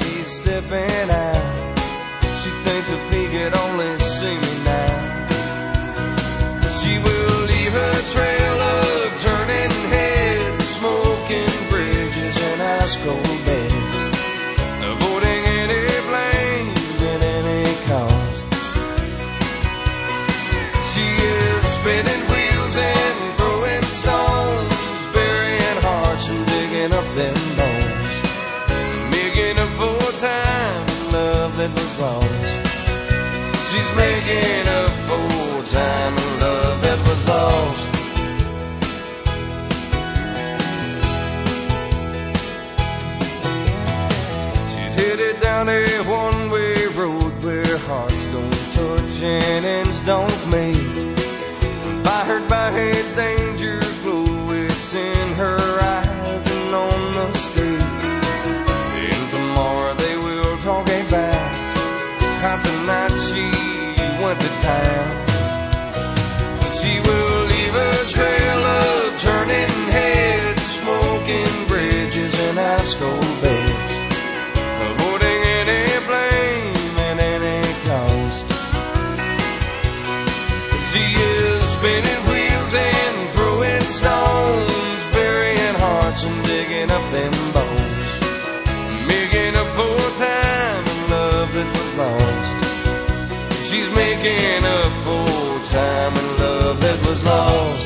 she's stepping out. She thinks if he could only see me now. She will leave her trail of turning heads, smoking bridges and ice cold beds, avoiding any blame at any cost. She is spinning wheels and throwing stones, burying hearts and digging up them bones, making up for time and love that was lost. She's making up for time and love that was lost. She's headed down a one-way road where hearts don't touch and ends don't meet. Fired by a danger glow, it's in her eyes and on the street. And tomorrow they will talk about how tonight she went to town. She will leave a trail of turning heads, smoking bridges and ice cold beds, avoiding any blame and any cost. She is spinning wheels and throwing stones, burying hearts and digging up them bones, making up for time and love that was lost. She's making up for time and love that was lost.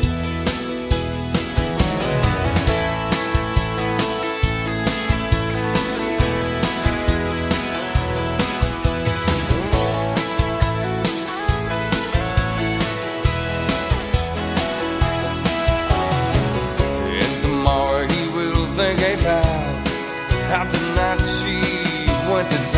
And tomorrow he will think about how tonight she went to